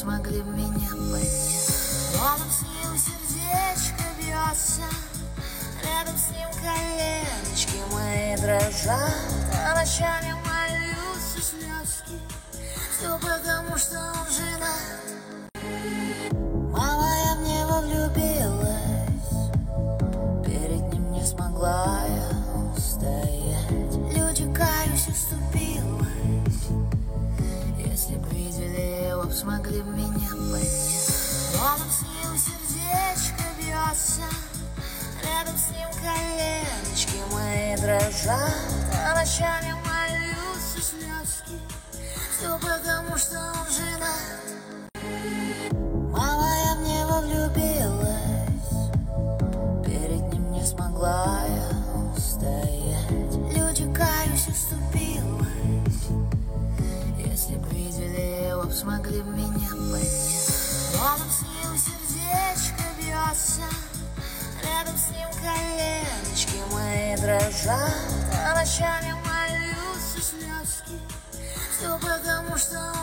смогли бы меня понять. Рядом с ним сердечко бьется, рядом с ним коленочки мои дрожат, а ночами молются слезки. Все потому, что он женат. Мама, я в него влюбилась, перед ним не смогла я устоять. Люди, каюсь, уступилась. Если б видели его, б смогли б меня понять. Рядом с ним сердечко бьется, рядом с ним коленочки мои дрожат, а ночами молются слезки. Все потому, что он женат. Мама, я в него влюбилась, перед ним не смогла я устоять. Люди, каюсь, уступилась. Если б видели его, б смогли б меня понять. Рядом с ним сердечко бьется, рядом с ним коленочки мои дрожат, а ночами молются слезки. Все потому, что